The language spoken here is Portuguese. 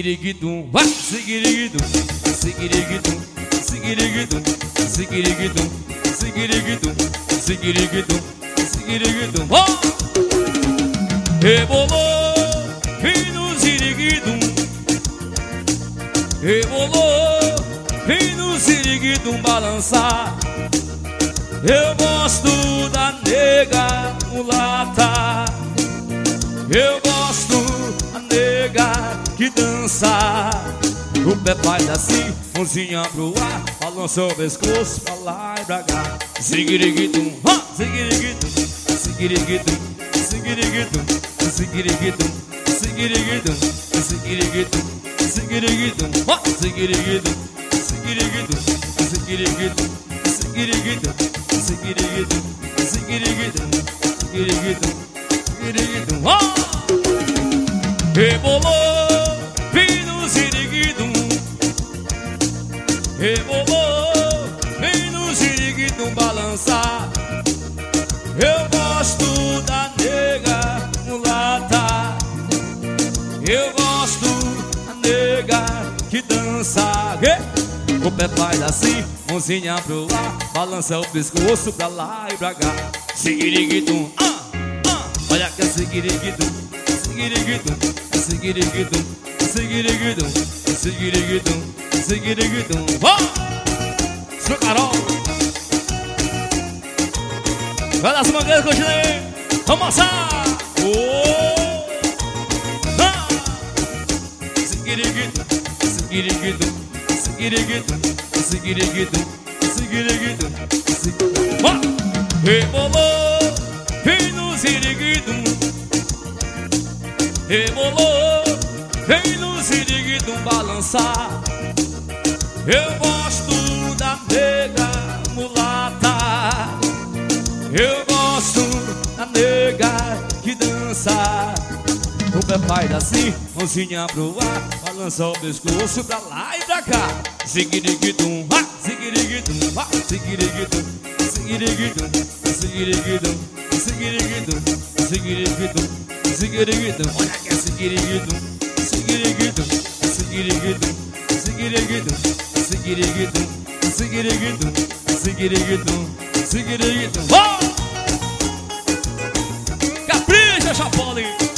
Sigiriguidum, vai, sigiriguidum, sigiriguidum, sigiriguidum, sigiriguidum, sigiriguidum, sigiriguidum, sigiriguidum, ó! Rebolou, vem no ziriguidum. Rebolou, vem no ziriguidum balançar. Eu gosto da nega mulata. Eu gosto da nega que dança. O pé faz assim, mãozinha pro ar, balança o pescoço pra lá e pra cá. Sigiriguidum, sigiriguidum, sigiriguidum, sigiriguidum, sigiriguidum, sigiriguidum, sigiriguidum, sigiriguidum, sigiriguidum, sigiriguidum, sigiriguidum, sigiriguidum, sigiriguidum, sigiriguidum, sigiriguidum, sigiriguidum, rebolou, vem no ziriguidum. Rebolou, vem no ziriguidum balançar. Eu gosto da nega mulata. Eu gosto da nega que dança. O pé faz assim, mãozinha pro ar, balança o pescoço pra lá e pra cá. Sigiriguidum, olha que é sigiriguidum, sigiriguidum, sigiriguidum, sigiriguidum, sigiriguidum, sigiriguidum. Seu Carol, vai das mangueiras, continua aí. Vamos amassar. Sigiriguidum, sigiriguidum, sigiriguidum, sigiriguidum, sigiriguidum, sigiriguidum. Rebolou, vem no ziriguidum. Rebolou, vem no ziriguidum balançar. Eu gosto da nega mulata. Eu gosto da nega que dança. O pé faz assim, mãozinha pro ar, balança o pescoço pra lá e pra cá. Sigiriguidum, sigiriguidum, sigiriguidum, sigiriguidum, sigiriguidum, sigiriguidum, sigiriguidum, sigiriguidum. Olha que é sigiriguidum, sigiriguidum, sigiriguidum, sigiriguidum, sigiriguidum, sigiriguidum, sigiriguidum, sigiriguidum. Capricha, Chapolin!